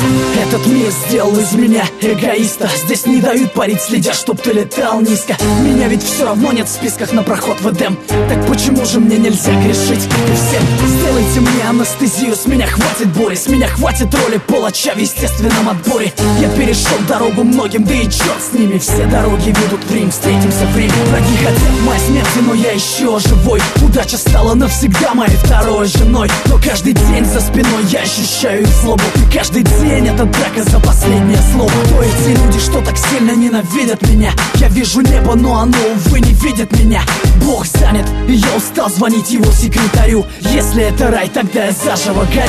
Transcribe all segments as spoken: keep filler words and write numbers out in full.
Этот мир сделал из меня эгоиста. Здесь не дают парить, следя, чтоб ты летал низко. Меня ведь все равно нет в списках на проход в Эдем. Так почему же мне нельзя грешить? И всем сделайте мне анестезию. С меня хватит боли, с меня хватит роли палача в естественном отборе. Я перешел дорогу многим, да и черт с ними. Все дороги ведут в Рим, встретимся в Риме. Враги хотят моей смерти, но я еще живой. Удача стала навсегда моей второй женой. Но каждый день за спиной я ощущаю их злобу. И каждый день это драка за последнее слово. Кто эти люди, что так сильно ненавидят меня? Я вижу небо, но оно, увы, не видит меня. Бог занят, и я устал звонить его секретарю. Если это рай, тогда я заживо горю.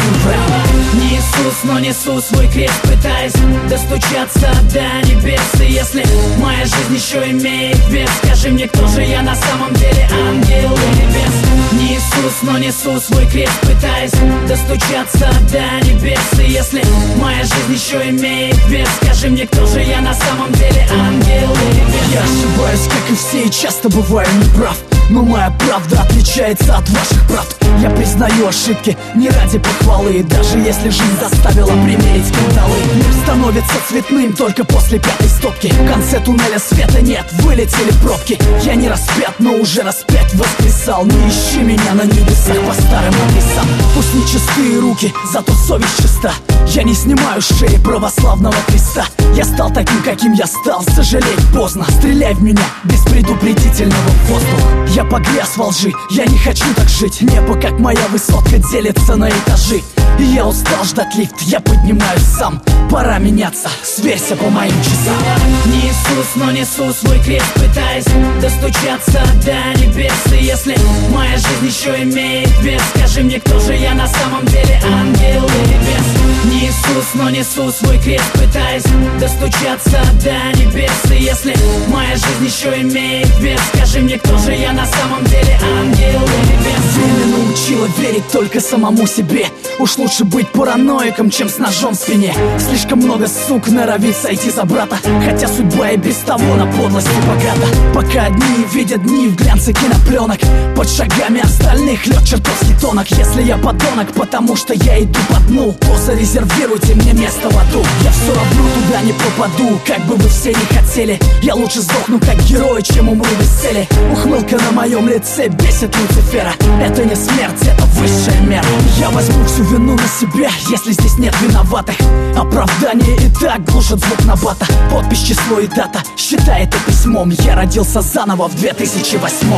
Не Иисус, но несу свой крест, пытаясь достучаться до небес. И если моя жизнь еще имеет вес, скажи мне, кто же я на самом деле, ангел или бес? Не Иисус, но несу свой крест, пытаясь достучаться до небес. И если моя жизнь еще имеет вес, скажи мне, кто же я на самом деле, ангел или бес? Я ошибаюсь, как и все, и часто бываю неправ. Но моя правда отличается от ваших правд. Я признаю ошибки не ради похвалы. Даже если жизнь заставила примерить кандалы. Мир становится цветным только после пятой стопки. В конце туннеля света нет, вылетели пробки. Я не распят, но уже распять воскресал. Не ищи меня на небесах по старым адресам. Пусть не чистые руки, зато совесть чиста. Я не снимаю с шеи православного креста. Я стал таким, каким я стал, сожалеть поздно. Стреляй в меня без предупредительного воздуха. Я погряз во лжи, я не хочу так жить. Небо, как моя высотка, делится на этажи. И я устал ждать лифт, я поднимаюсь сам. Пора меняться, сверься по моим часам. Не Иисус, но несу свой крест, пытаясь достучаться до небес. И если моя жизнь еще имеет вес, скажи мне, кто же я на самом деле, ангел или бес? Не Иисус, но несу свой крест, пытаясь достучаться до небес. И если моя жизнь еще имеет вес, скажи мне, кто же я на самом деле, ангел или бес? Время научило верить только самому себе. Уж лучше быть параноиком, чем с ножом в спине. Слишком много сук норовит сойти за брата, хотя судьба и без того на подлости богата. Пока одни видят дни в глянце кинопленок, под шагами остальных лед чертовски тонок. Если я подонок, потому что я иду по дну, то зарезервируйте мне место в аду. Я все равно туда не попаду, как бы вы все не хотели. Я лучше сдохну как герой, чем умру без цели. Ухмылка на моем лице бесит Люцифера. Это не смерть, это высшая мера. Я возьму всю вину на себя, если здесь нет виноватых. Оправдание и так глушит звук набата. Подпись, число и дата, считай это письмом. Я родился заново в две тысячи восьмом.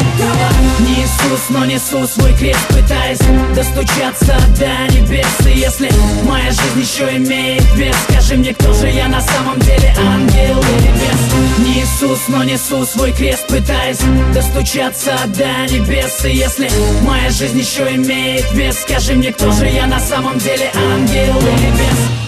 Не Иисус, но несу свой крест, пытаясь достучаться до небес. И если моя жизнь еще имеет вес, скажи мне, кто же я на самом деле, ангел или бес? Не Иисус, но несу свой крест, пытаясь достучаться до небес. И если моя жизнь еще имеет вес, скажи мне, кто же я на самом деле, ангел или бес?